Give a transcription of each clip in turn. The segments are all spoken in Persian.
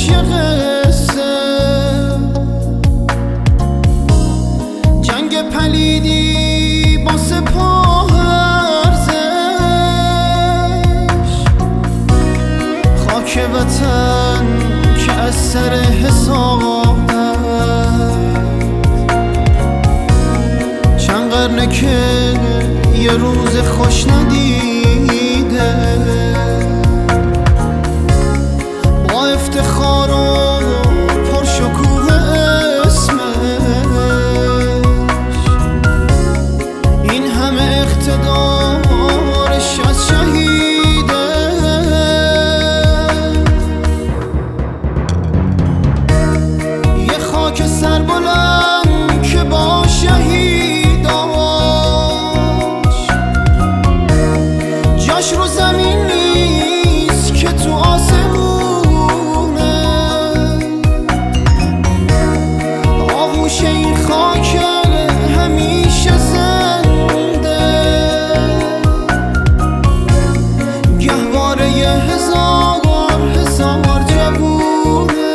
یه قصه، جنگ پلیدی با سپاه ارزش، خاک وطن که از سر حسابت چند قرنه که یه روز خوش ندیده، با افتخار و پرشکوه اسمش این همه اقتدارش از شهیده. یه خاک سربلند که با شهیداش جاش رو زمین نیست که تو آسمونه، آغوش این خاک همیشه زنده، گهواره هزار جوونه.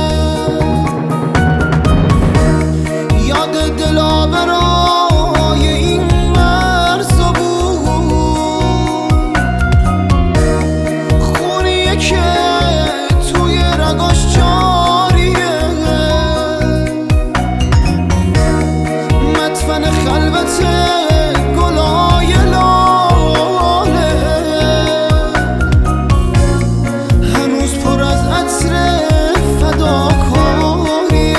یاد دلاورای این مرز و بوم، خونیه که توی رگاش جاریه، مدفن خلوت گلای لاله، هنوز پر از عطر فداکاریه.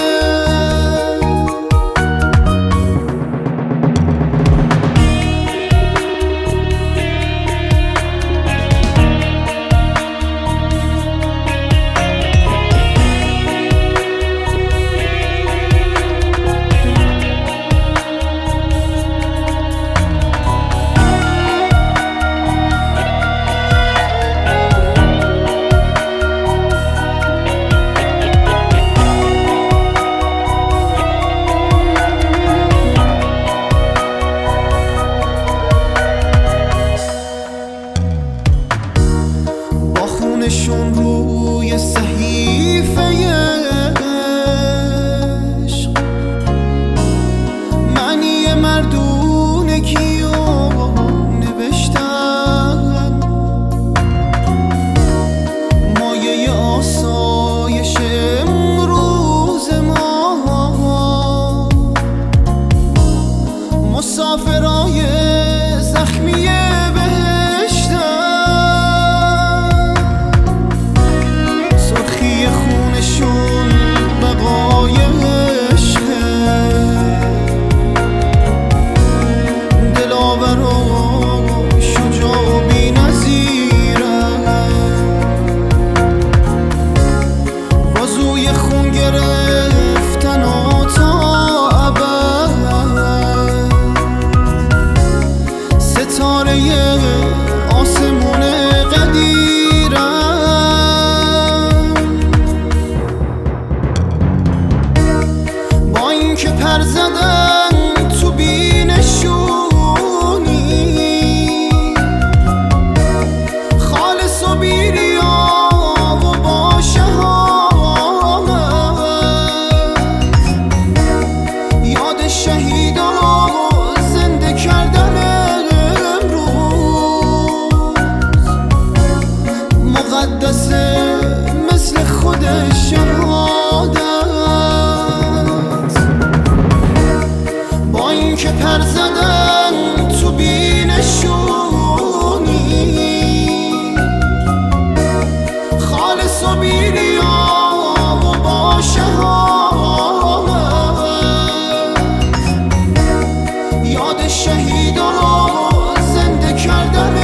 خونشون روی صحیفه عشق معنی مردونگی رو نوشتن، مایه آسایش امروز ما، مسافرای زخمی خونشون بقای عشقه، دلاور و شجاع و بی‌نظیره، بازوی خون گرفتن و تا ابد، ستاره آسمون قدیره، که پر زدن تو بینشونی، خالص و بیریا و با شهامت، یاد شهیدا رو زنده کردن امروز، مقدسه مثل خود شهادت، که پر زدن تو بینشونی، خالص و بیریا و با شهامت، یاد شهیدا رو زنده کردن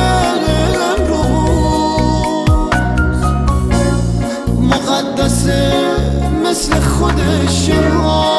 امروز، مقدسه مثل خود شهادت.